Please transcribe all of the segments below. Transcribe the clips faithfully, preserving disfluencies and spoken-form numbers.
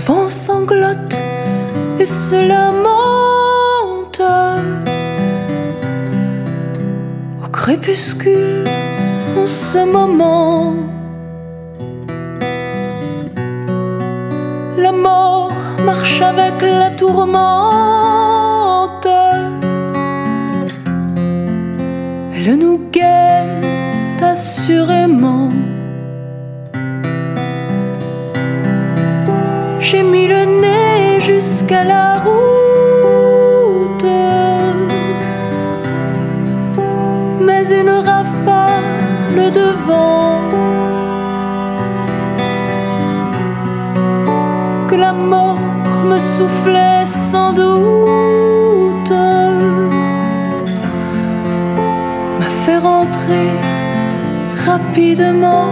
vent sanglote et se lamente. Au crépuscule, en ce moment, la mort marche avec la tourmente. Elle nous guette assurément. J'ai mis le nez jusqu'à la route, mais une rafale de vent que la mort me soufflait sans doute m'a fait rentrer rapidement.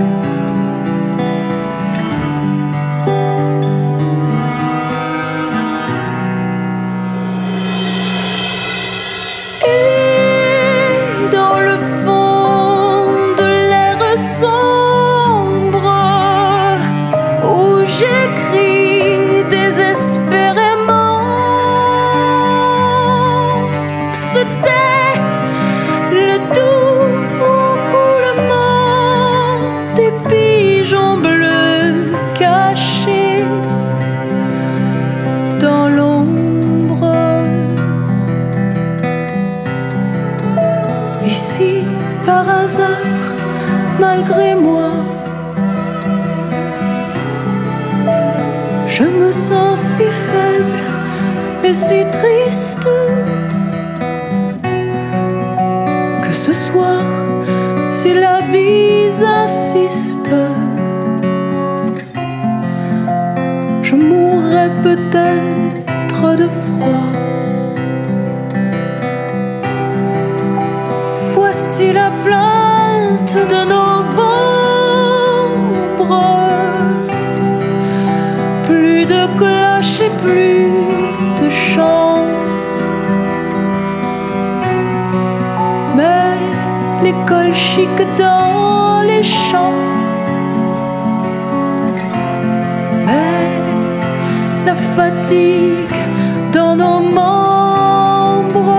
Et dans le fond de l'air sombre où j'écris désespérément, se tait le doux coulement des pigeons bleus cachés dans l'ombre. Ici, par hasard, malgré moi, je me sens si faible et si triste que ce soir, si la bise insiste, je mourrai peut-être de froid. Voici la plainte de novembre, plus de cloches et plus de chants, mais l'école chic dans les champs, mais la fatigue dans nos membres.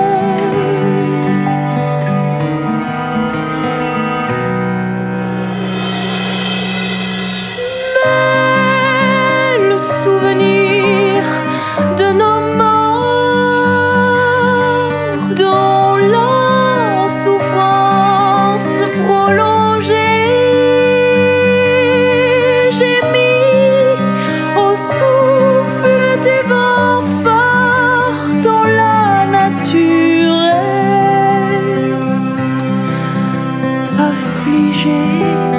Souvenir de nos morts dont la souffrance prolongée, j'ai mis au souffle des vents forts dont la nature est affligée.